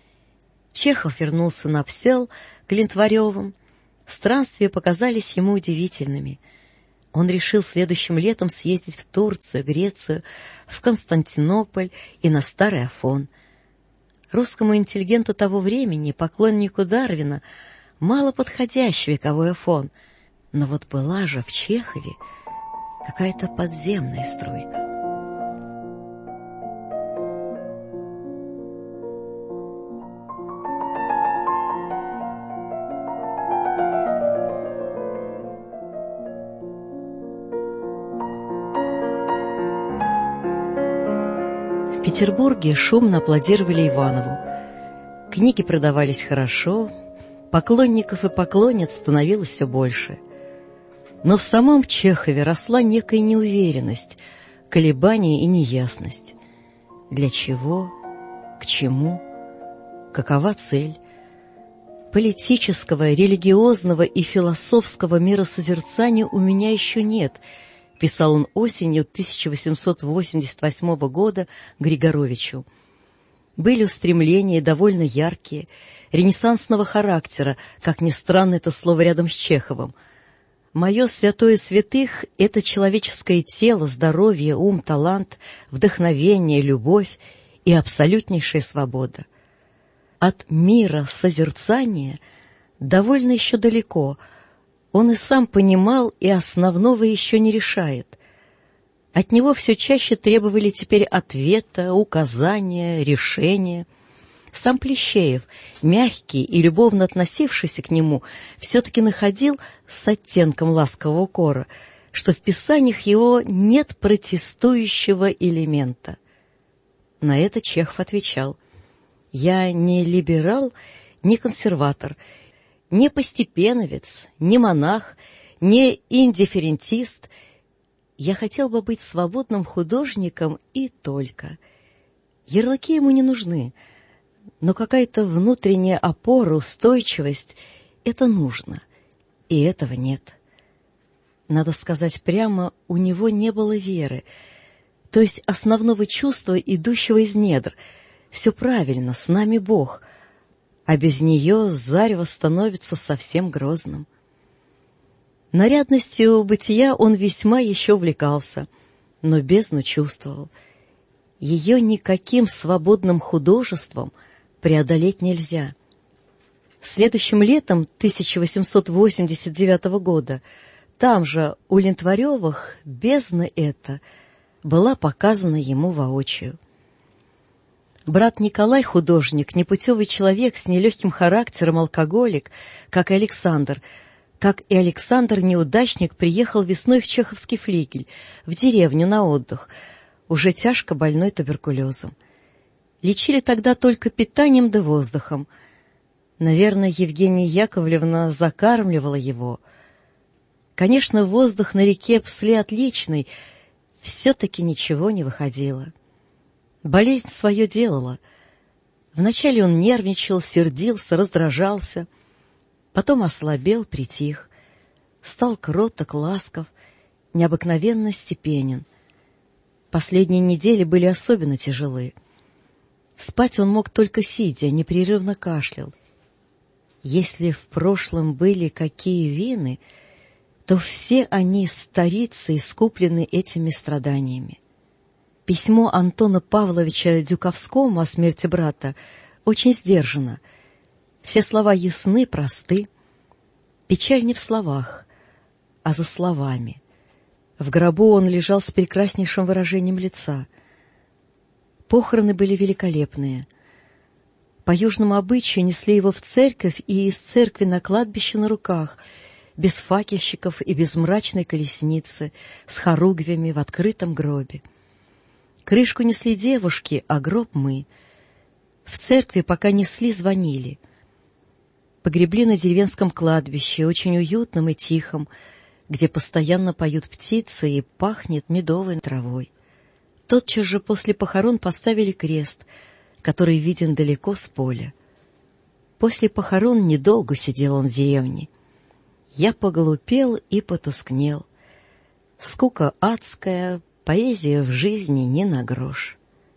Чехов вернулся на Псел к Лентваревым. Странствия показались ему удивительными. Он решил следующим летом съездить в Турцию, Грецию, в Константинополь и на Старый Афон. Русскому интеллигенту того времени, поклоннику Дарвина, мало подходящий вековой Афон. Но вот была же в Чехове какая-то подземная стройка. В Петербурге шумно аплодировали Иванову. Книги продавались хорошо, поклонников и поклонниц становилось все больше. Но в самом Чехове росла некая неуверенность, колебания и неясность. Для чего? К чему? Какова цель? Политического, религиозного и философского миросозерцания у меня еще нет, писал он осенью 1888 года Григоровичу. Были устремления довольно яркие, ренессансного характера, как ни странно это слово рядом с Чеховым. Мое святое святых — это человеческое тело, здоровье, ум, талант, вдохновение, любовь и абсолютнейшая свобода. От мира созерцания довольно еще далеко. Он и сам понимал, и основного еще не решает. От него все чаще требовали теперь ответа, указания, решения. Сам Плещеев, мягкий и любовно относившийся к нему, все-таки находил с оттенком ласкового укора, что в писаниях его нет протестующего элемента. На это Чехов отвечал: «Я не либерал, не консерватор, не постепеновец, не монах, не индифферентист. Я хотел бы быть свободным художником и только. Ярлыки ему не нужны, но какая-то внутренняя опора, устойчивость — это нужно, и этого нет». Надо сказать прямо, у него не было веры, то есть основного чувства, идущего из недр. Все правильно, с нами Бог, а без нее зарево становится совсем грозным. Нарядностью бытия он весьма еще увлекался, но бездну чувствовал. Ее никаким свободным художеством преодолеть нельзя. Следующим летом 1889 года там же, у Лентваревых, бездна эта была показана ему воочию. Брат Николай, художник, непутевый человек с нелегким характером, алкоголик, как и Александр, неудачник, приехал весной в Чеховский флигель, в деревню на отдых, уже тяжко больной туберкулезом. Лечили тогда только питанием да воздухом. Наверное, Евгения Яковлевна закармливала его. Конечно, воздух на реке Псли отличный, все-таки ничего не выходило. Болезнь свое делала. Вначале он нервничал, сердился, раздражался, потом ослабел, притих, стал кроток, ласков, необыкновенно степенен. Последние недели были особенно тяжелы. Спать он мог только сидя, непрерывно кашлял. Если в прошлом были какие вины, то все они старицы искуплены этими страданиями. Письмо Антона Павловича Дюковскому о смерти брата очень сдержано. Все слова ясны, просты. Печаль не в словах, а за словами. В гробу он лежал с прекраснейшим выражением лица. Похороны были великолепные. По южному обычаю несли его в церковь и из церкви на кладбище на руках, без факельщиков и без мрачной колесницы, с хоругвями в открытом гробе. Крышку несли девушки, а гроб мы. В церкви, пока несли, звонили. Погребли на деревенском кладбище, очень уютном и тихом, где постоянно поют птицы и пахнет медовой травой. Тотчас же после похорон поставили крест, который виден далеко с поля. После похорон недолго сидел он в деревне. Я поглупел и потускнел. Скука адская, поэзия в жизни ни на грош.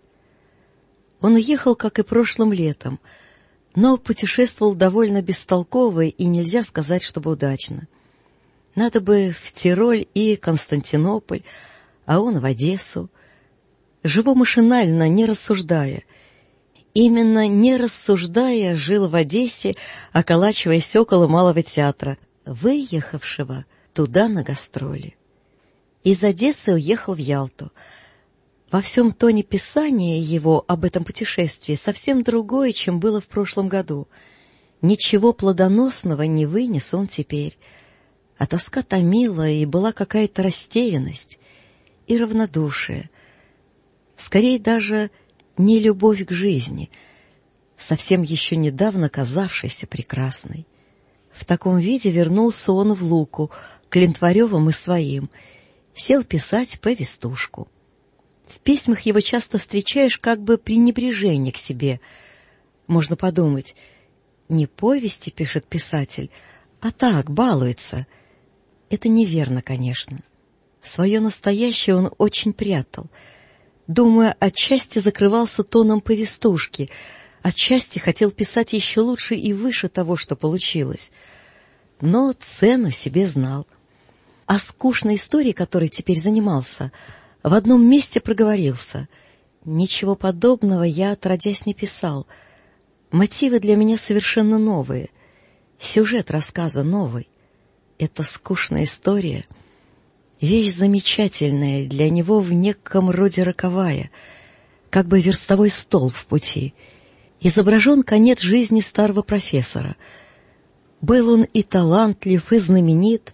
Он уехал, как и прошлым летом, но путешествовал довольно бестолково и нельзя сказать, чтобы удачно. Надо бы в Тироль и Константинополь, а он в Одессу. Живу машинально, не рассуждая. Именно не рассуждая жил в Одессе, околачиваясь около Малого театра, выехавшего туда на гастроли. Из Одессы уехал в Ялту. Во всем тоне писания его об этом путешествии совсем другое, чем было в прошлом году. Ничего плодоносного не вынес он теперь. А тоска томила, и была какая-то растерянность и равнодушие. Скорее даже не любовь к жизни, совсем еще недавно казавшейся прекрасной. В таком виде вернулся он в Луку, к Лентваревым и своим, сел писать повестушку. В письмах его часто встречаешь как бы пренебрежение к себе. Можно подумать, не повести пишет писатель, а так, балуется. Это неверно, конечно. Свое настоящее он очень прятал. Думаю, отчасти закрывался тоном повестушки, отчасти хотел писать еще лучше и выше того, что получилось. Но цену себе знал. О скучной истории, которой теперь занимался, в одном месте проговорился. Ничего подобного я отродясь не писал. Мотивы для меня совершенно новые. Сюжет рассказа новый. Это скучная история. Вещь замечательная, для него в неком роде роковая, как бы верстовой стол в пути. Изображен конец жизни старого профессора. Был он и талантлив, и знаменит,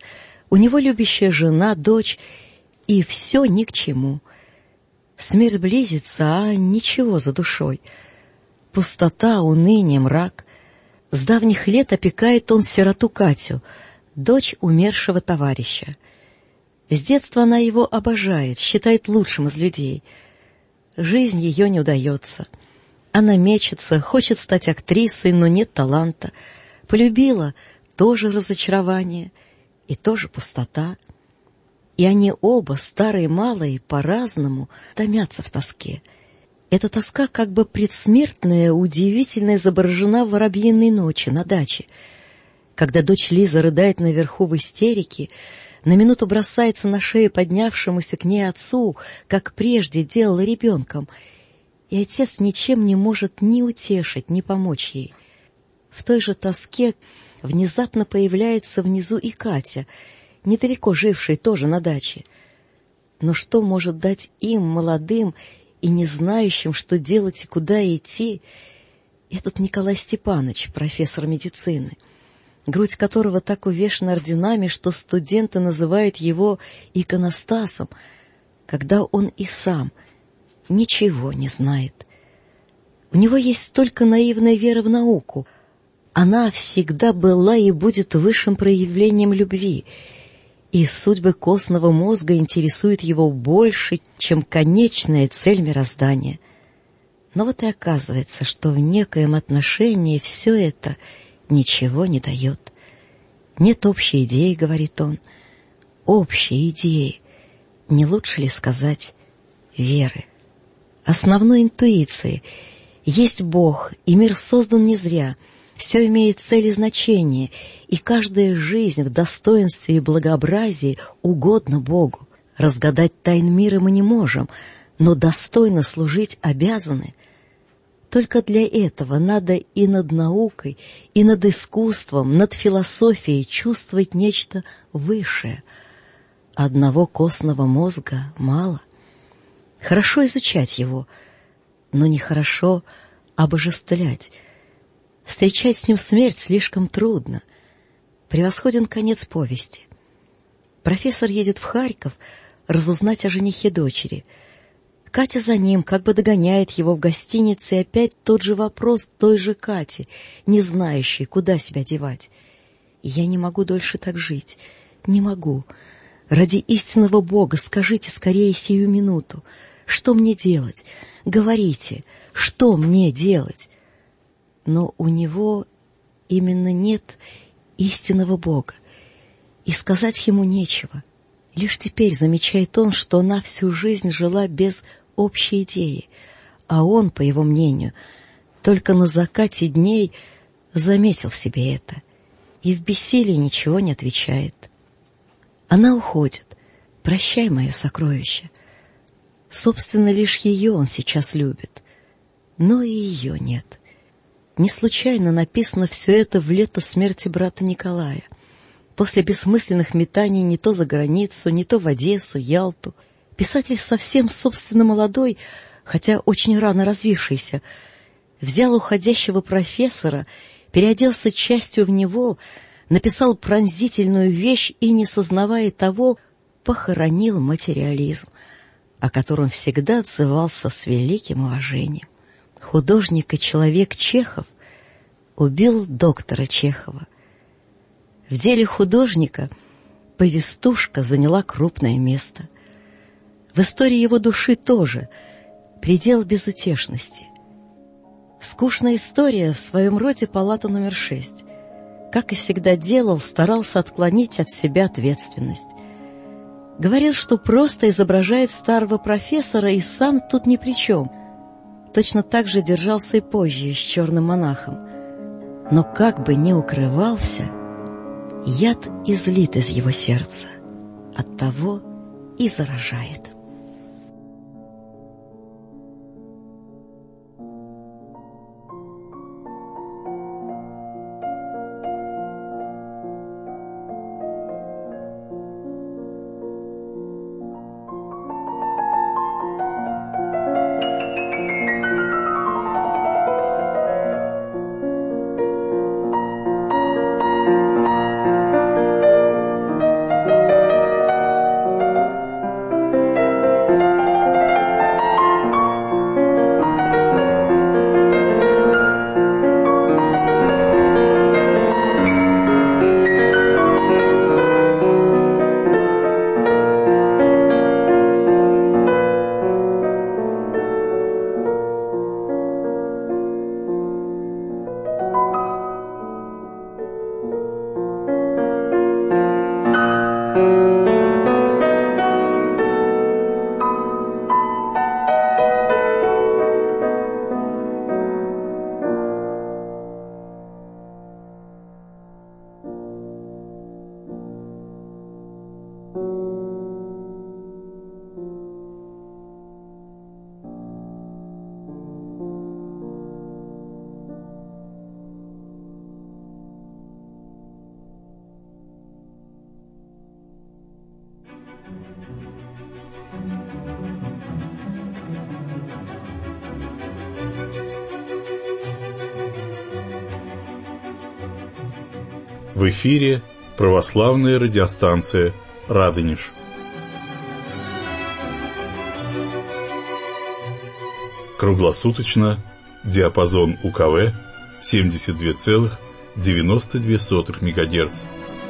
У него любящая жена, дочь, и все ни к чему. Смерть близится, а ничего за душой. Пустота, уныние, мрак. С давних лет опекает он сироту Катю, дочь умершего товарища. С детства она его обожает, считает лучшим из людей. Жизнь ее не удается. Она мечется, хочет стать актрисой, но нет таланта. Полюбила — тоже разочарование и тоже пустота. И они оба, старые и малые, по-разному томятся в тоске. Эта тоска, как бы предсмертная, удивительно изображена в «Воробьиной ночи» на даче. Когда дочь Лиза рыдает наверху в истерике, на минуту бросается на шею поднявшемуся к ней отцу, как прежде делала ребенком, и отец ничем не может ни утешить, ни помочь ей. В той же тоске внезапно появляется внизу и Катя, недалеко жившая тоже на даче. Но что может дать им, молодым и не знающим, что делать и куда идти, этот Николай Степанович, профессор медицины, грудь которого так увешана орденами, что студенты называют его иконостасом, когда он и сам ничего не знает. У него есть только наивная вера в науку. Она всегда была и будет высшим проявлением любви, и судьбы костного мозга интересуют его больше, чем конечная цель мироздания. Но вот и оказывается, что в некоем отношении все это ничего не дает. Нет общей идеи, говорит он, общей идеи, не лучше ли сказать веры, основной интуиции. Есть Бог, и мир создан не зря. Все имеет цель и значение, и каждая жизнь в достоинстве и благообразии угодна Богу. Разгадать тайн мира мы не можем, но достойно служить обязаны. Только для этого надо и над наукой, и над искусством, над философией чувствовать нечто высшее. Одного костного мозга мало. Хорошо изучать его, но нехорошо обожествлять. Встречать с ним смерть слишком трудно. Превосходен конец повести. Профессор едет в Харьков разузнать о женихе дочери. Катя за ним, как бы догоняет его в гостинице, и опять тот же вопрос той же Кати, не знающей, куда себя девать. «Я не могу дольше так жить. Не могу. Ради истинного Бога скажите скорее сию минуту. Что мне делать? Говорите, что мне делать?» Но у него именно нет истинного Бога, и сказать ему нечего. Лишь теперь замечает он, что она всю жизнь жила без общей идеи, а он, по его мнению, только на закате дней заметил в себе это и в бессилии ничего не отвечает. Она уходит. «Прощай, мое сокровище». Собственно, лишь ее он сейчас любит, но и ее нет. Не случайно написано все это в лето смерти брата Николая. После бессмысленных метаний не то за границу, не то в Одессу, Ялту, писатель совсем собственно молодой, хотя очень рано развившийся, взял уходящего профессора, переоделся частью в него, написал пронзительную вещь и, не сознавая того, похоронил материализм, о котором всегда отзывался с великим уважением. Художник и человек Чехов убил доктора Чехова. В деле художника повестушка заняла крупное место. В истории его души тоже предел безутешности. Скучная история в своем роде «Палата номер 6». Как и всегда делал, старался отклонить от себя ответственность. Говорил, что просто изображает старого профессора и сам тут ни при чем. Точно так же держался и позже с черным монахом. Но как бы ни укрывался, яд излит из его сердца, оттого и заражает. В эфире православная радиостанция «Радонеж». Круглосуточно, диапазон УКВ 72,92 МГц.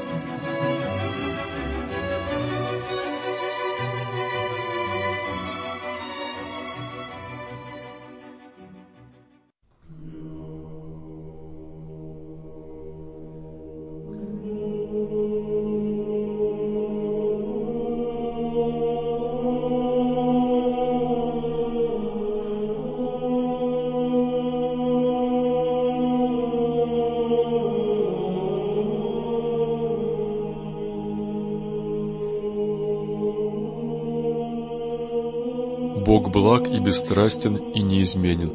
Бог благ и бесстрастен и неизменен.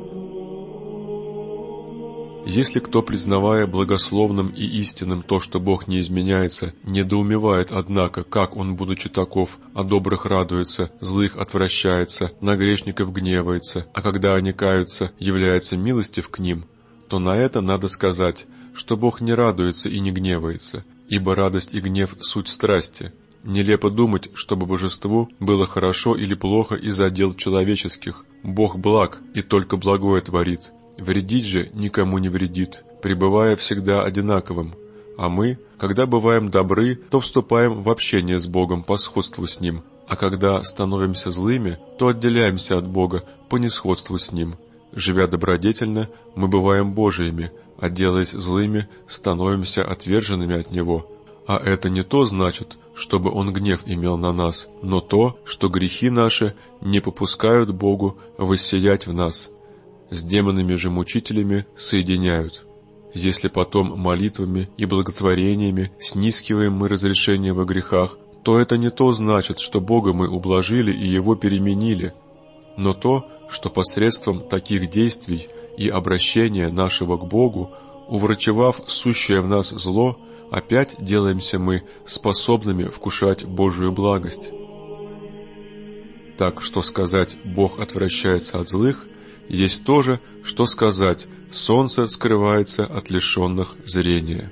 Если кто, признавая благословным и истинным то, что Бог не изменяется, недоумевает, однако, как Он, будучи таков, о добрых радуется, злых отвращается, на грешников гневается, а когда они каются, является милостив к ним, то на это надо сказать, что Бог не радуется и не гневается, ибо радость и гнев — суть страсти. Нелепо думать, чтобы божеству было хорошо или плохо из-за дел человеческих. Бог благ и только благое творит. Вредить же никому не вредит, пребывая всегда одинаковым. А мы, когда бываем добры, то вступаем в общение с Богом по сходству с Ним, а когда становимся злыми, то отделяемся от Бога по несходству с Ним. Живя добродетельно, мы бываем Божиими, а делаясь злыми, становимся отверженными от Него. А это не то значит, чтобы Он гнев имел на нас, но то, что грехи наши не попускают Богу воссиять в нас. С демонами же мучителями соединяют. Если потом молитвами и благотворениями снискиваем мы разрешение во грехах, то это не то значит, что Бога мы ублажили и Его переменили, но то, что посредством таких действий и обращения нашего к Богу, уврачевав сущее в нас зло, опять делаемся мы способными вкушать Божию благость. Так что сказать «Бог отвращается от злых» есть то же, что сказать «Солнце скрывается от лишенных зрения».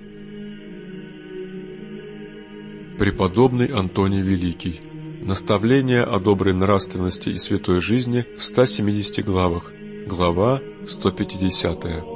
Преподобный Антоний Великий. Наставление о доброй нравственности и святой жизни в 170 главах. Глава 150.